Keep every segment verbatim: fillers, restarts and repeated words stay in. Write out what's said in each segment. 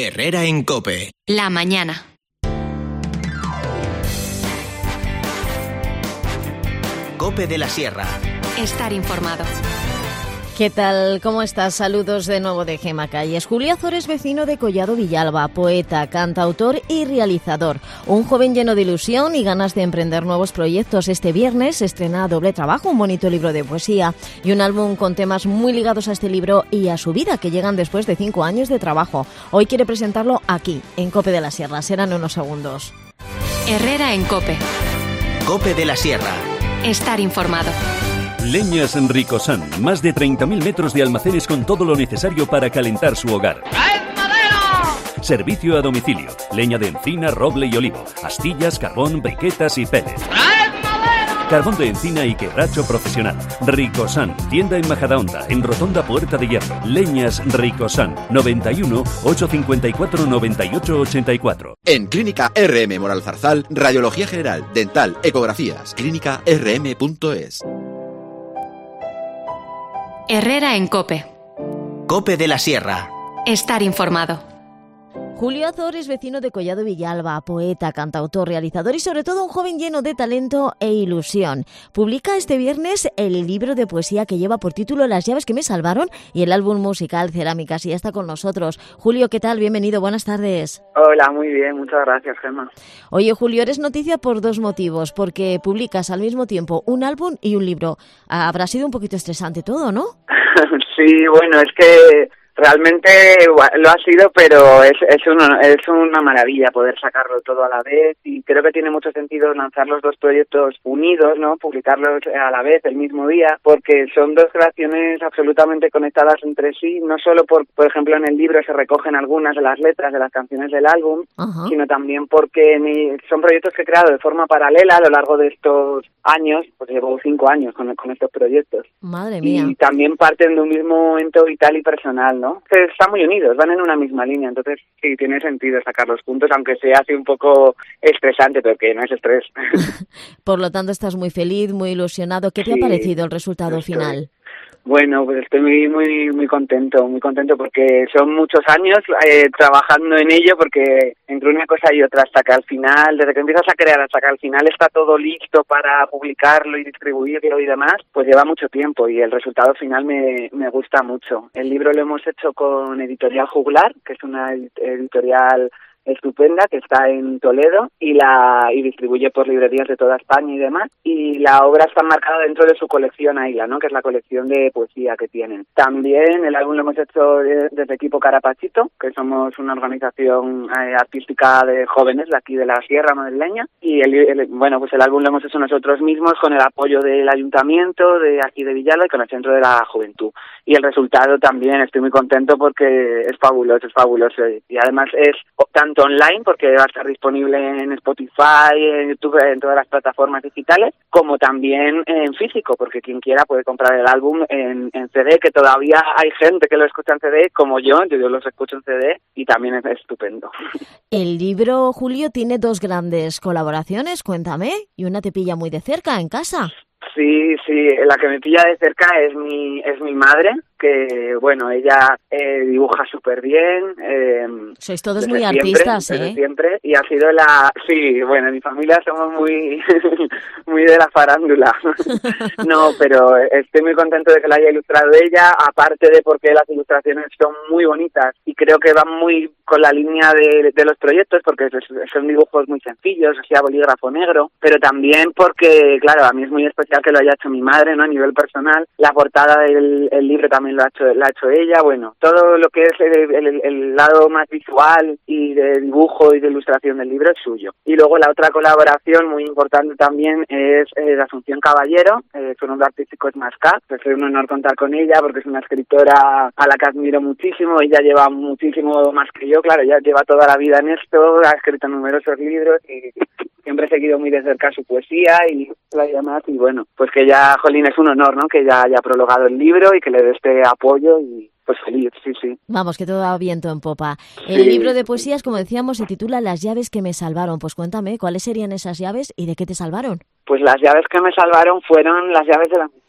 Herrera en COPE. La mañana. COPE de la Sierra. Estar informado. ¿Qué tal? ¿Cómo estás? Saludos de nuevo de Gema Calles. Julio Azor es vecino de Collado Villalba, poeta, cantautor y realizador. Un joven lleno de ilusión y ganas de emprender nuevos proyectos. Este viernes estrena Doble Trabajo, un bonito libro de poesía y un álbum con temas muy ligados a este libro y a su vida, que llegan después de cinco años de trabajo. Hoy quiere presentarlo aquí, en COPE de la Sierra. Serán unos segundos. Herrera en COPE. COPE de la Sierra. Estar informado. Leñas Ricosan, más de treinta mil metros de almacenes con todo lo necesario para calentar su hogar. Servicio a domicilio, leña de encina, roble y olivo, astillas, carbón, briquetas y pellets. Carbón de encina y quebracho profesional. Ricosan, tienda en Majadahonda, en Rotonda Puerta de Hierro. Leñas Ricosan, noventa y uno, ochocientos cincuenta y cuatro, noventa y ocho ochenta y cuatro. En Clínica R M Moral Zarzal, radiología general, dental, ecografías. clínica r m punto es. Herrera en COPE. COPE de la Sierra. Estar informado. Julio Azor es vecino de Collado Villalba, poeta, cantautor, realizador y sobre todo un joven lleno de talento e ilusión. Publica este viernes el libro de poesía que lleva por título Las llaves que me salvaron y el álbum musical Cerámicas, y ya está con nosotros. Julio, ¿qué tal? Bienvenido, buenas tardes. Hola, muy bien, muchas gracias, Gemma. Oye, Julio, eres noticia por dos motivos, porque publicas al mismo tiempo un álbum y un libro. Habrá sido un poquito estresante todo, ¿no? Sí, bueno, es que realmente lo ha sido, pero es, es, uno, es una maravilla poder sacarlo todo a la vez, y creo que tiene mucho sentido lanzar los dos proyectos unidos, ¿no? Publicarlos a la vez, el mismo día, porque son dos creaciones absolutamente conectadas entre sí, no solo por, por ejemplo, en el libro se recogen algunas de las letras de las canciones del álbum, uh-huh. sino también porque mi, son proyectos que he creado de forma paralela a lo largo de estos años, pues llevo cinco años con, con estos proyectos. Madre mía. Y también parten de un mismo momento vital y personal, ¿no? Que están muy unidos, van en una misma línea, entonces sí, tiene sentido sacarlos juntos, aunque sea así un poco estresante, pero que no es estrés. Por lo tanto, estás muy feliz, muy ilusionado. ¿Qué te sí, ha parecido el resultado estoy... final? Bueno, pues estoy muy muy muy contento, muy contento porque son muchos años eh, trabajando en ello, porque entre una cosa y otra hasta que al final, desde que empiezas a crear hasta que al final está todo listo para publicarlo y distribuirlo y demás, pues lleva mucho tiempo y el resultado final me, me gusta mucho. El libro lo hemos hecho con Editorial Juglar, que es una editorial estupenda que está en Toledo y la y distribuye por librerías de toda España y demás, y la obra está marcada dentro de su colección Aila, ¿no? Que es la colección de poesía que tienen. También el álbum lo hemos hecho desde Equipo Carapachito, que somos una organización eh, artística de jóvenes de aquí de la Sierra Madrileña, y el, el, bueno, pues el álbum lo hemos hecho nosotros mismos con el apoyo del Ayuntamiento de aquí de Villalba y con el Centro de la Juventud. Y el resultado también estoy muy contento porque es fabuloso, es fabuloso, y además es tanto online, porque va a estar disponible en Spotify, en YouTube, en todas las plataformas digitales, como también en físico, porque quien quiera puede comprar el álbum en, en C D, que todavía hay gente que lo escucha en C D, como yo, yo los escucho en C D, y también es estupendo. El libro, Julio, tiene dos grandes colaboraciones, cuéntame, y una te pilla muy de cerca, en casa. Sí, sí, la que me pilla de cerca es mi es mi madre, que, bueno, ella eh, dibuja súper bien. Eh, Sois todos muy artistas, siempre, ¿eh? Desde siempre, y ha sido la... Sí, bueno, en mi familia somos muy muy de la farándula. No, pero estoy muy contento de que la haya ilustrado ella, aparte de porque las ilustraciones son muy bonitas y creo que van muy con la línea de, de los proyectos, porque son dibujos muy sencillos, así a bolígrafo negro, pero también porque, claro, a mí es muy especial que lo haya hecho mi madre, ¿no? A nivel personal. La portada del el libro también lo ha hecho, la ha hecho ella. Bueno, todo lo que es el, el, el lado más visual y de dibujo y de ilustración del libro es suyo. Y luego la otra colaboración muy importante también es eh, de Asunción Caballero, eh, su nombre artístico es Mascat. Pues es un honor contar con ella porque es una escritora a la que admiro muchísimo. Ella lleva muchísimo más que yo, claro, ella lleva toda la vida en esto, ha escrito numerosos libros y siempre he seguido muy de cerca su poesía y la demás, y bueno, pues que ya, jolín, es un honor, ¿no? Que ya haya prologado el libro y que le dé este apoyo, y pues feliz, sí, sí. Vamos, que todo va viento en popa. El sí. libro de poesías, como decíamos, se titula Las llaves que me salvaron. Pues cuéntame, ¿cuáles serían esas llaves y de qué te salvaron? Pues las llaves que me salvaron fueron las llaves de la amistad.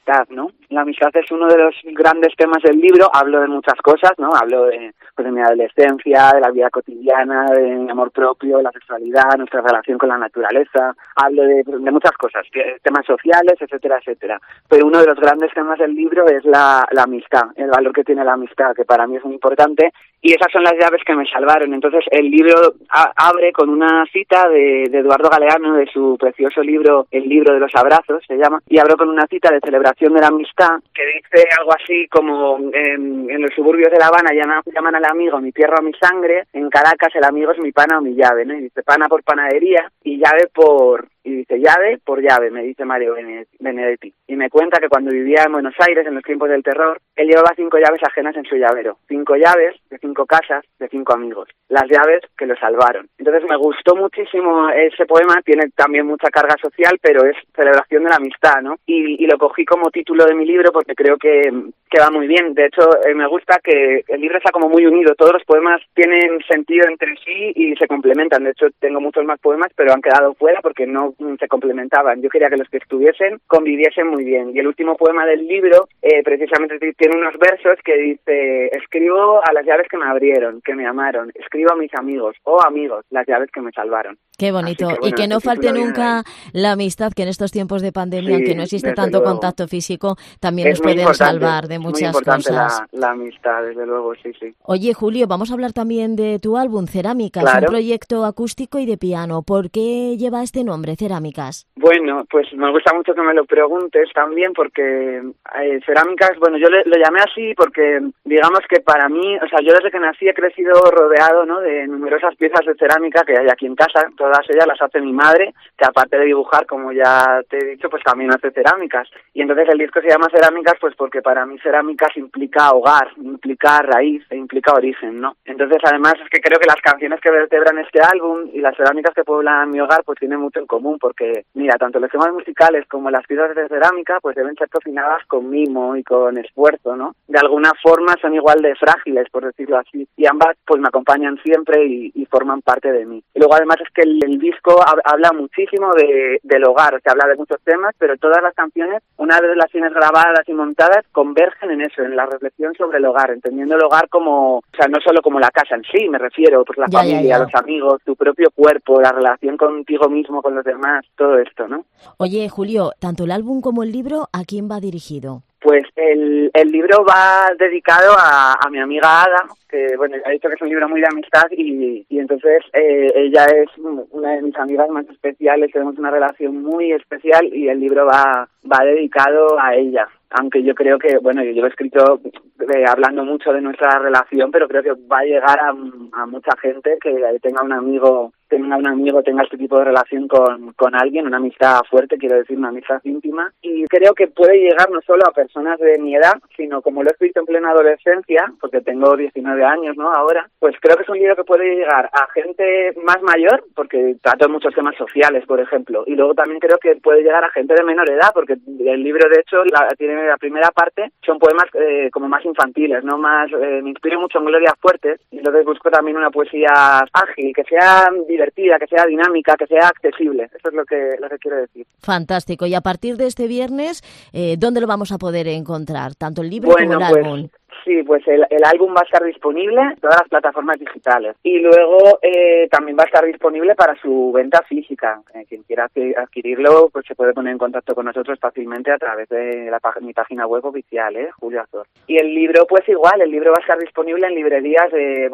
amistad, ¿no? La amistad es uno de los grandes temas del libro. Hablo de muchas cosas, ¿no? Hablo de, pues, de mi adolescencia, de la vida cotidiana, de mi amor propio, la sexualidad, nuestra relación con la naturaleza. Hablo de, de muchas cosas, temas sociales, etcétera, etcétera. Pero uno de los grandes temas del libro es la, la amistad, el valor que tiene la amistad, que para mí es muy importante. Y esas son las llaves que me salvaron. Entonces el libro a, abre con una cita de, de Eduardo Galeano, de su precioso libro, El libro de los abrazos, se llama, y abro con una cita de celebración de la amistad, que dice algo así como, en, en los suburbios de La Habana llaman, llaman al amigo mi tierra o mi sangre, en Caracas el amigo es mi pana o mi llave, ¿no? Y dice pana por panadería y llave por... Y dice llave por llave, me dice Mario Benedetti. Y me cuenta que cuando vivía en Buenos Aires, en los tiempos del terror, él llevaba cinco llaves ajenas en su llavero. Cinco llaves de cinco casas, de cinco amigos. Las llaves que lo salvaron. Entonces me gustó muchísimo ese poema, tiene también mucha carga social, pero es celebración de la amistad, ¿no? Y, y lo cogí como título de mi libro porque creo que, que va muy bien. De hecho, eh, me gusta que el libro está como muy unido. Todos los poemas tienen sentido entre sí y se complementan. De hecho, tengo muchos más poemas, pero han quedado fuera porque no se complementaban. Yo quería que los que estuviesen conviviesen muy bien. Y el último poema del libro eh, precisamente tiene unos versos que dice: escribo a las llaves que me abrieron, que me amaron, escribo a mis amigos, oh amigos, las llaves que me salvaron. Qué bonito. Que, bueno, y que no falte nunca la amistad, que en estos tiempos de pandemia, sí, aunque no existe tanto luego. contacto físico, también es nos pueden salvar de muchas muy cosas. La, la amistad, desde luego, sí, sí. Oye, Julio, vamos a hablar también de tu álbum, Cerámicas, claro. Un proyecto acústico y de piano. ¿Por qué lleva este nombre, Cerámicas? Bueno, pues me gusta mucho que me lo preguntes también, porque eh, Cerámicas, bueno, yo le, lo llamé así porque, digamos que para mí, o sea, yo desde que nací he crecido rodeado, ¿no?, de numerosas piezas de cerámica que hay aquí en casa. Todas ellas las hace mi madre, que aparte de dibujar, como ya te he dicho, pues también hace cerámicas. Y entonces el disco se llama Cerámicas pues porque para mí cerámicas implica hogar, implica raíz e implica origen, ¿no? Entonces además es que creo que las canciones que vertebran este álbum y las cerámicas que pueblan mi hogar pues tienen mucho en común, porque mira, tanto los temas musicales como las piezas de cerámica pues deben ser cocinadas con mimo y con esfuerzo, ¿no? De alguna forma son igual de frágiles, por decirlo así, y ambas pues me acompañan siempre y, y forman parte de mí. Y luego además es que el, el disco habla muchísimo de, del hogar, se habla de muchos temas, pero todas las canciones, una vez las tienes grabadas y montadas, convergen en eso, en la reflexión sobre el hogar, entendiendo el hogar como, o sea, no solo como la casa en sí, me refiero, pues la ya, familia, ya, ya. los amigos, tu propio cuerpo, la relación contigo mismo, con los demás, todo esto, ¿no? Oye, Julio, tanto el álbum como el libro, ¿a quién va dirigido? Pues el, el libro va dedicado a, a mi amiga Ada, que bueno, ha dicho que es un libro muy de amistad y, y entonces eh, ella es una de mis amigas más especiales, tenemos una relación muy especial y el libro va, va dedicado a ella. Aunque yo creo que, bueno, yo lo he escrito eh, hablando mucho de nuestra relación, pero creo que va a llegar a, a mucha gente que tenga un amigo, tenga un amigo, tenga este tipo de relación con, con alguien, una amistad fuerte, quiero decir, una amistad íntima. Y creo que puede llegar no solo a personas de mi edad, sino como lo he escrito en plena adolescencia, porque tengo diecinueve años, ¿no?, ahora, pues creo que es un libro que puede llegar a gente más mayor, porque trato muchos temas sociales, por ejemplo, y luego también creo que puede llegar a gente de menor edad, porque el libro, de hecho, la, tiene la primera parte, son poemas eh, como más infantiles, no más, eh, me inspiro mucho en Gloria Fuertes, y entonces busco también una poesía ágil, que sea divertida, que sea dinámica, que sea accesible, eso es lo que, lo que quiero decir. Fantástico, y a partir de este viernes, eh, ¿dónde lo vamos a poder encontrar? Tanto el libro bueno, como el pues, álbum. Sí, pues el, el álbum va a estar disponible en todas las plataformas digitales y luego eh, también va a estar disponible para su venta física. Eh, quien quiera adquirirlo pues se puede poner en contacto con nosotros fácilmente a través de la, mi página web oficial, ¿eh? Julio Azor. Y el libro pues igual, el libro va a estar disponible en librerías, de,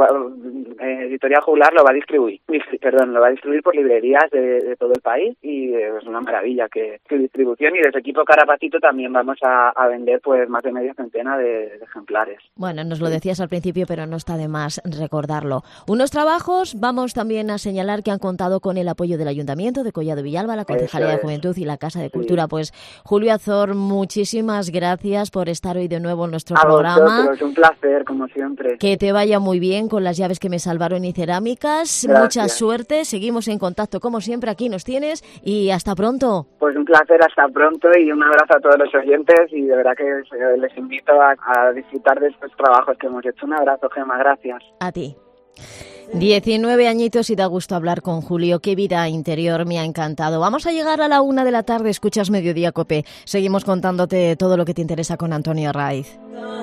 eh, Editorial Juglar lo va a distribuir, perdón, lo va a distribuir por librerías de, de todo el país y eh, es una maravilla que su distribución, y desde Equipo Carapatito también vamos a, a vender pues más de media centena de, de ejemplares. Bueno, nos lo decías al principio, pero no está de más recordarlo. Unos trabajos, vamos también a señalar que han contado con el apoyo del Ayuntamiento de Collado Villalba, la Concejalía de Juventud y la Casa de Cultura. Sí. Pues, Julio Azor, muchísimas gracias por estar hoy de nuevo en nuestro a programa. Vosotros, un placer, como siempre. Que te vaya muy bien con las llaves que me salvaron y cerámicas. Gracias. Mucha suerte, seguimos en contacto como siempre, aquí nos tienes y hasta pronto. Pues un placer, hasta pronto y un abrazo a todos los oyentes y de verdad que les invito a, a disfrutar de estos trabajos que hemos hecho. Un abrazo, Gemma, gracias. A ti. diecinueve añitos y da gusto hablar con Julio. Qué vida interior, me ha encantado. Vamos a llegar a la una de la tarde, escuchas Mediodía Cope. Seguimos contándote todo lo que te interesa con Antonio Herraiz.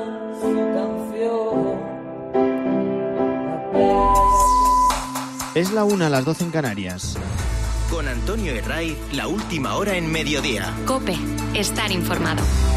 Es la una, a las doce en Canarias. Con Antonio Herraiz, la última hora en Mediodía. Cope, estar informado.